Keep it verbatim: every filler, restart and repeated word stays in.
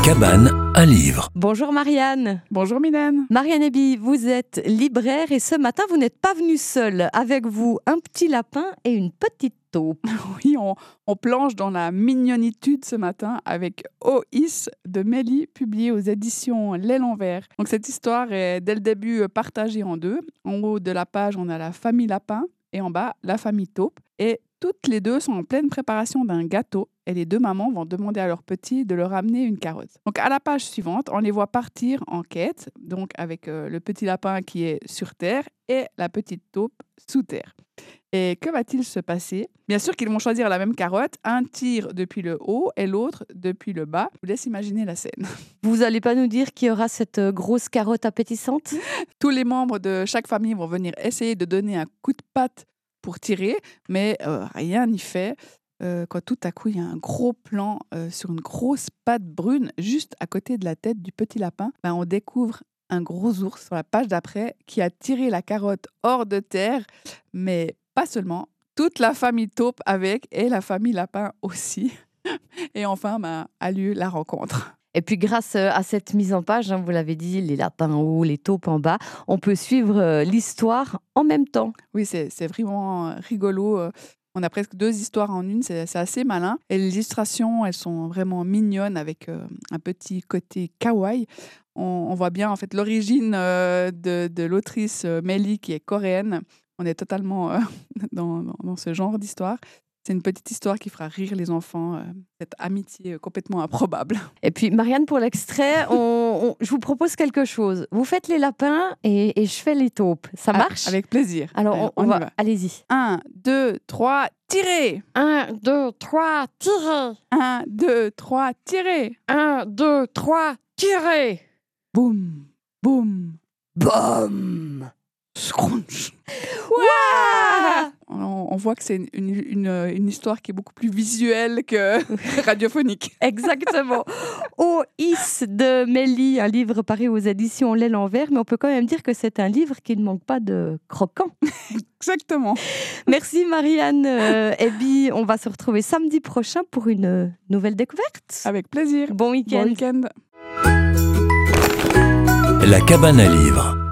cabane à livres. Bonjour Marianne. Bonjour Mylène. Marianne Eby, vous êtes libraire et ce matin, vous n'êtes pas venue seule. Avec vous, un petit lapin et une petite taupe. Oui, on, on plonge dans la mignonitude ce matin avec Oïs de Mélie, publié aux éditions L'Aile en Vert. Donc cette histoire est dès le début partagée en deux. En haut de la page, on a la famille lapin et en bas, la famille taupe. Et toutes les deux sont en pleine préparation d'un gâteau et les deux mamans vont demander à leur petit de leur amener une carotte. Donc à la page suivante, on les voit partir en quête, donc avec euh, le petit lapin qui est sur terre et la petite taupe sous terre. Et que va-t-il se passer ? Bien sûr qu'ils vont choisir la même carotte, un tire depuis le haut et l'autre depuis le bas. Je vous laisse imaginer la scène. Vous n'allez pas nous dire qu'il y aura cette grosse carotte appétissante ? Tous les membres de chaque famille vont venir essayer de donner un coup de patte pour tirer, mais euh, rien n'y fait. Euh, quand tout à coup, il y a un gros plan euh, sur une grosse patte brune juste à côté de la tête du petit lapin, ben, on découvre un gros ours sur la page d'après qui a tiré la carotte hors de terre, mais pas seulement, toute la famille taupe avec et la famille lapin aussi. Et enfin, ben, a lieu la rencontre. Et puis grâce à cette mise en page, hein, vous l'avez dit, les lapins en haut, les taupes en bas, on peut suivre euh, l'histoire en même temps. Oui, c'est, c'est vraiment rigolo. On a presque deux histoires en une, c'est, c'est assez malin. Et les illustrations, elles sont vraiment mignonnes avec euh, un petit côté kawaii. On, on voit bien en fait l'origine euh, de, de l'autrice euh, Mélie qui est coréenne. On est totalement euh, dans, dans, dans ce genre d'histoire. C'est une petite histoire qui fera rire les enfants, euh, cette amitié complètement improbable. Et puis, Marianne, pour l'extrait, on, on, je vous propose quelque chose. Vous faites les lapins et, et je fais les taupes. Ça marche ? Avec plaisir. Alors, Allez, on, on on va... va. Allez-y. Un, deux, trois, tirez ! Un, deux, trois, tirez ! Un, deux, trois, tirez ! Un, deux, trois, tirez ! Boum, boum, Bam ! scrunch. Ouah ! On, on voit que c'est une, une, une, une histoire qui est beaucoup plus visuelle que radiophonique. Exactement. Oïs de Mélie, un livre paru aux éditions L'Aile en Vert, mais on peut quand même dire que c'est un livre qui ne manque pas de croquant. Exactement. Merci Marianne euh, Eby. On va se retrouver samedi prochain pour une nouvelle découverte. Avec plaisir. Bon week-end. Bon week-end. La cabane à livres.